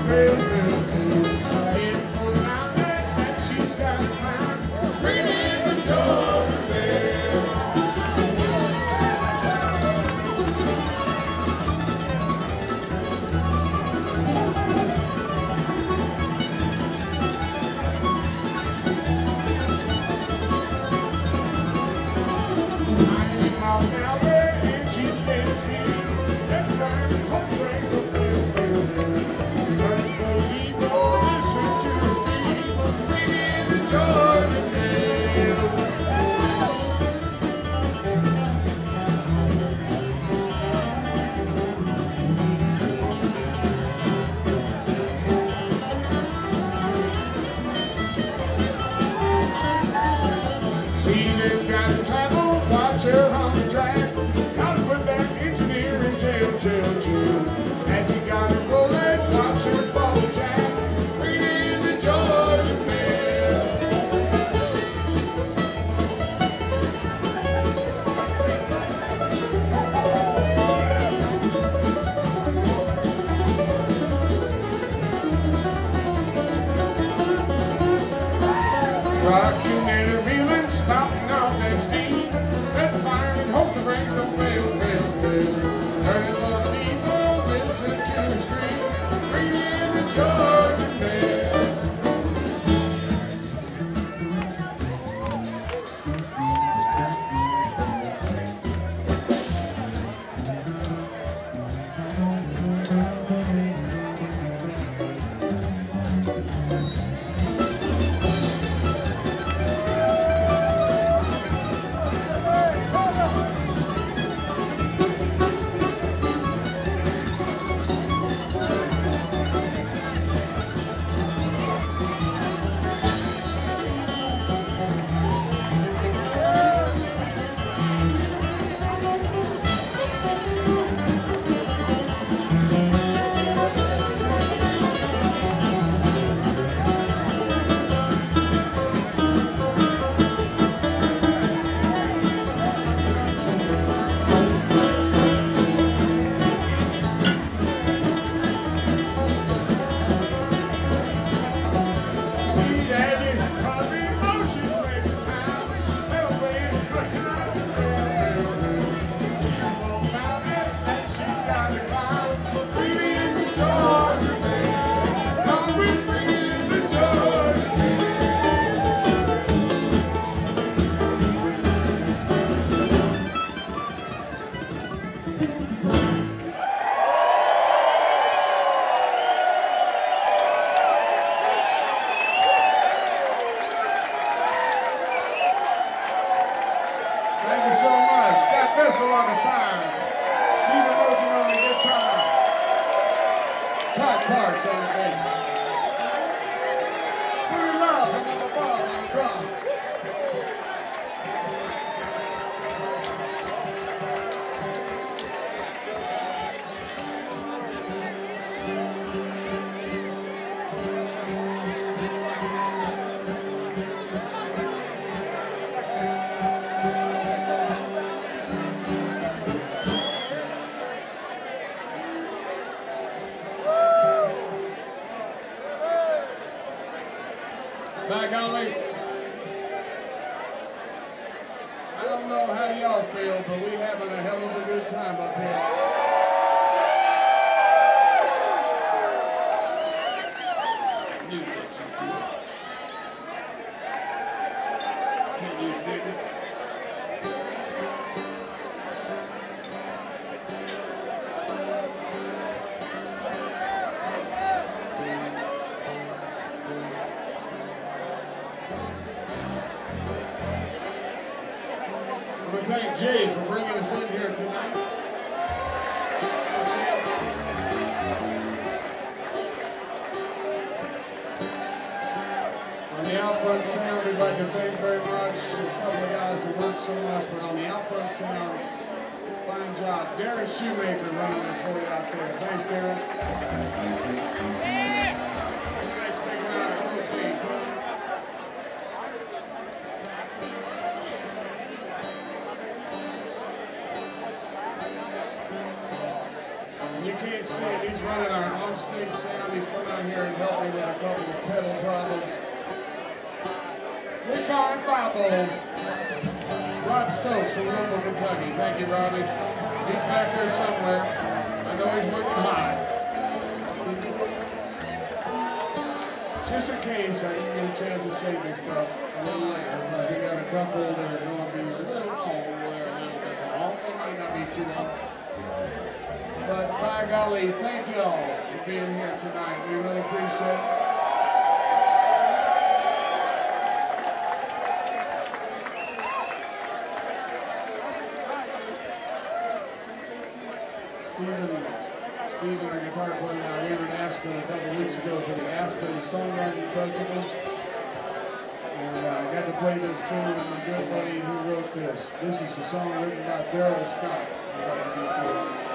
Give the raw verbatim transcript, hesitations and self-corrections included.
By golly, I don't know how y'all feel, but we having a hell of a good time up here. You get some good. Can you dig it? I want to thank Jay for bringing us in here tonight. On the out front sound, we'd like to thank very much a couple of guys who worked so much, but on the out front sound, fine job. Darren Shoemaker running it for you out there. Thanks, Darren. Nice big round of double clean. You can't see him. He's running our on-stage sound. He's come out here and helped me with a couple of pedal problems. We call him Bobo. Rob Stokes from Louisville, Kentucky. Thank you, Robbie. He's back there somewhere. I know he's working hard. Just in case I didn't get a chance to say this stuff a little later, because we got a couple that are going to be a little long, they're a little bit long. They might not be too long. But by golly, thank you all for being here tonight. We really appreciate it. Stephen, Stephen, our guitar player, now, we were in Aspen a couple of weeks ago for the Aspen Songwriting Festival. And uh, I got to play this tune with my good buddy who wrote this. This is a song written by Daryl Scott. I'd like to do for you.